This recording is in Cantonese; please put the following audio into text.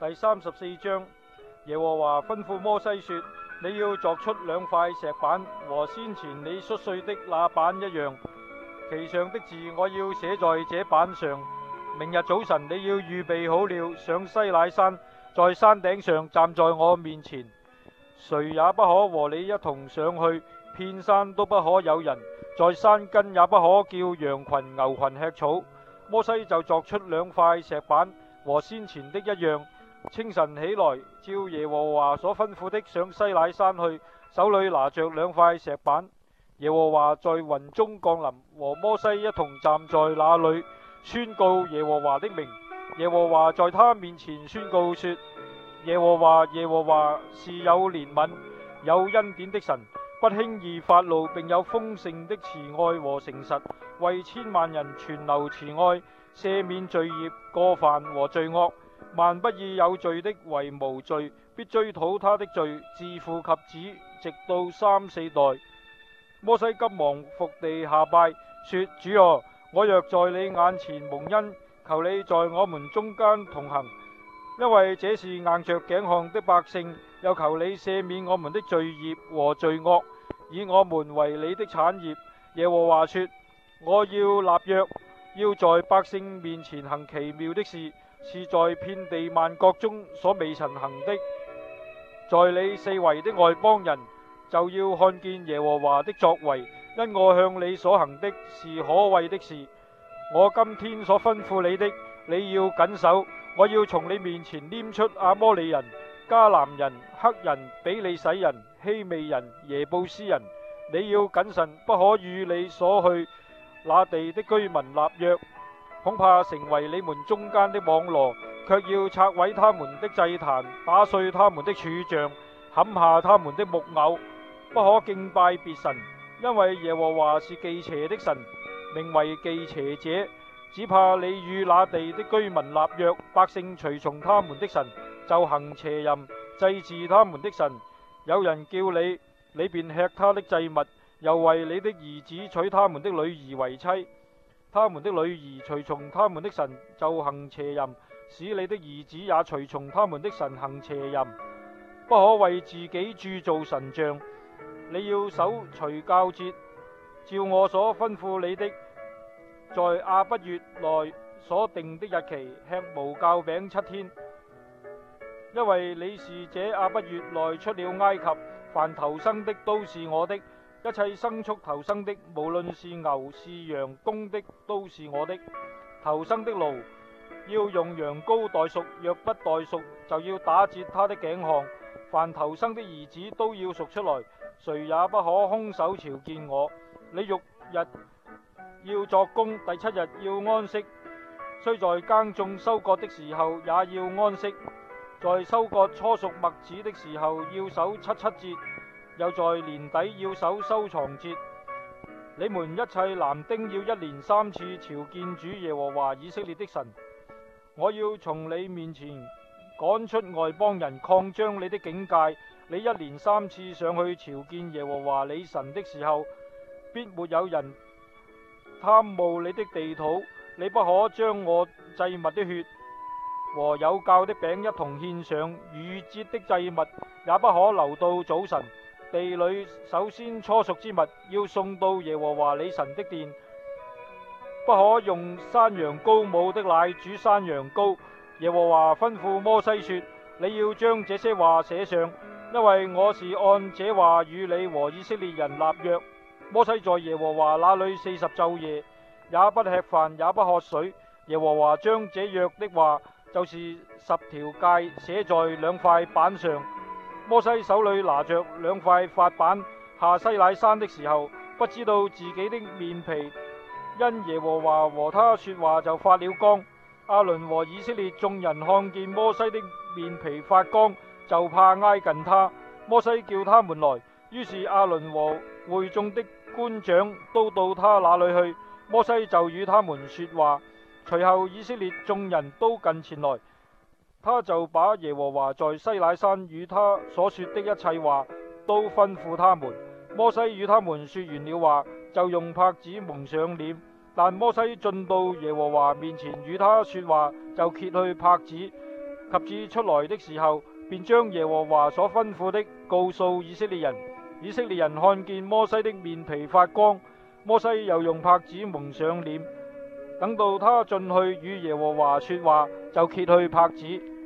第34章。耶和華吩咐摩西說：你要鑿出2塊石板，和先前你摔碎的那板一樣，其上的字我要寫在這板上。明日早晨你要預備好了，上西乃山，在山頂上站在我面前，誰也不可和你一同上去，遍山都不可有人，在山根也不可叫羊群牛群吃草。摩西就鑿出2塊石板，和先前的一樣。清晨起來，照耶和華所吩咐的，上西乃山去，手裏拿着2塊石板。耶和華在雲中降臨，和摩西一同站在那裏，宣告耶和華的名。耶和華在他面前宣告說：耶和華，耶和華是有憐憫、有恩典的神，不輕易發怒，並有豐盛的慈愛和誠實，為千萬人存留慈愛，赦免罪孽、過犯和罪惡。萬不以有罪的為無罪，必追討他的罪，自父及子，直到3、4代。摩西急忙伏地下拜，說：主啊，我若在你眼前蒙恩，求你在我們中間同行，因為這是硬着頸項的百姓，又求你赦免我們的罪孽和罪惡，以我們為你的產業。耶和華說：我要立約，要在百姓面前行奇妙的事，是在遍地萬國中所未曾行的。在你四圍的外邦人就要看見耶和華的作為，因我向你所行的是可畏的事。我今天所吩咐你的，你要謹守。我要從你面前拈出亞摩利人、迦南人、赫人、比利洗人、希未人、耶布斯人。你要謹慎，不可與你所去那地的居民立約，恐怕成為你們中間的網羅，卻要拆毀他們的祭壇，打碎他們的柱像，砍下他們的木偶。不可敬拜別神，因為耶和華是忌邪的神，名為忌邪者。只怕你與那地的居民立約，百姓隨從他們的神，就行邪淫，祭祀他們的神。有人叫你，你便吃他的祭物，又為你的兒子娶他們的女兒為妻。他們的女兒隨從他們的神，就行邪淫，使你的兒子也隨從他們的神行邪淫。不可為自己鑄造神像。你要守除酵節，照我所吩咐你的，在亞筆月內所定的日期吃無酵餅7天。因為你是這亞筆月內出了埃及，凡頭生的都是我的，一切牲畜頭生的，無論是牛是羊，公的都是我的。頭生的驢要用羊羔代贖，若不代贖，就要打折他的頸項。凡頭生的兒子都要贖出來，誰也不可空手朝見我。你6日要作工，第7日要安息，雖在耕種收割的時候也要安息。在收割初熟麥子的時候要守7節，又在年底要守收藏節。你們一切男丁要1年3次朝見主耶和華以色列的神。我要從你面前趕出外邦人，擴張你的境界。你1年3次上去朝見耶和華你神的時候，必沒有人貪慕你的地土。你不可將我祭物的血和有酵的餅一同獻上，逾節的祭物也不可留到早晨。地裏首先初熟之物要送到耶和華你神的殿。不可用山羊羔母的奶煮山羊羔。耶和華吩咐摩西說：你要將這些話寫上，因為我是按這話與你和以色列人立約。摩西在耶和華那裏40晝夜，也不吃飯，也不喝水。耶和華將這約的話，就是10條誡，寫在2塊板上。摩西手裏拿着2塊法板，下西乃山的時候，不知道自己的面皮因耶和華和他說話就發了光。亞倫和以色列眾人看見摩西的面皮發光，就怕挨近他。摩西叫他們來，於是亞倫和會眾的官長都到他那裏去。摩西就與他們說話。隨後以色列眾人都近前來，他就把耶和華在西乃山與他所說的一切話都吩咐他們。摩西與他們說完了話，就用帕子蒙上臉。但摩西進到耶和華面前與他說話，就揭去帕子， 及至出來的時候，便將耶和華所吩咐的告訴以色列人。以色列人看見摩西的面皮發光，摩西又用帕子蒙上臉。等到他進去與耶和華說話，就揭去帕子，